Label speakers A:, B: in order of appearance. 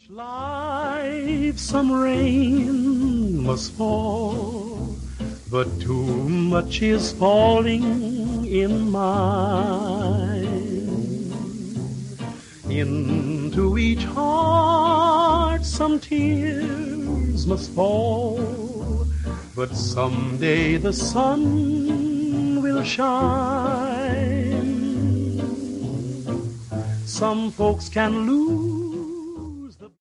A: Life, some rain must fall, but too much is falling in mine. Into each heart some tears must fall, but someday the sun will shine. Some folks can lose